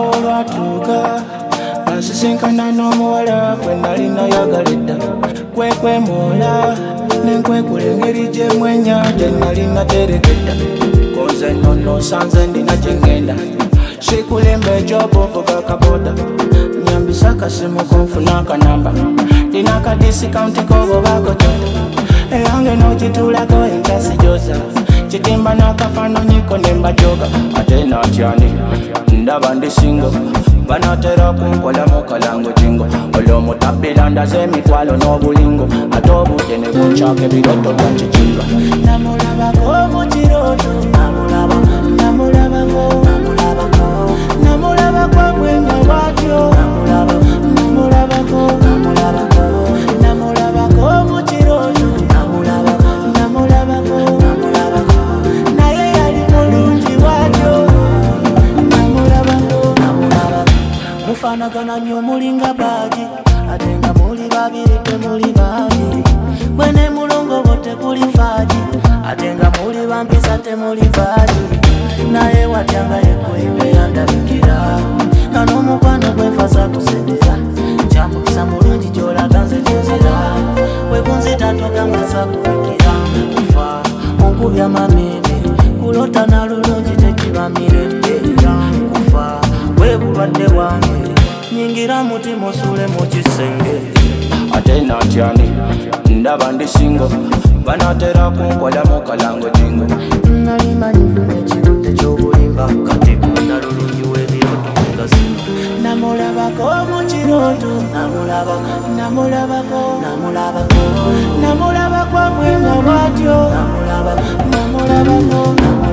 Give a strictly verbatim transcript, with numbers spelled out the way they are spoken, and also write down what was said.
olwatuuka asisinkana n'omuwala gwe nali nayagalidda kwekwemoola nenkwekula engeri gye mwenya gye nali naterekedda konze nnono sanze ndina gye ngenda sikulimba ejobu ovuga kaboda nyambisa akasimu konfuna akanamba ndina akadisikaunti kobobaako tota eyange n'ogituulako enkasijoza kitimba n'akafaananyiko ne mbajoga ate natyani ndaba ndi singo banatera kunkolamu kalango jingo olw'omutabbira ndaze emitwalo n'obulingo ate obudde ne bunkyaka ebiroto bya kikinga namulabako mu kiroto namulaba namulabako namulabako namulabako bwenga bwatyo namulaba namulabako namulabako namulabako mu kiroto namulabako namulabako namulabako naye yali mulungi bwatyo namulabako namulabako mufaanagana nnyo mulinga baagi ate nga muli babiri temuli babiri bwene mulongo bo tekuli faaji ate nga muli bampisa temuli babiri naye watyanga yekwebe yandabikira nga n'omukwano gwefasa kusendera kyamukisa mulungi gy'olaga nze gyenzira wekunzita togamba sakubikira kufa onkubya mamini kulota na lulungi tekiba mirembe kufa webulwadde bwange nyingira mutima osule mu kisenge ate natyani ndaba ndi singo banatera kunkolamu kalango jingo nali manyifu n'ekirudde ky'obulimba kati kunda lulungi w'ebiroto mugazino namulabako mu kiroto namulaba namulabako namulabako namulabako mwenga bwatyo namulaba namulabako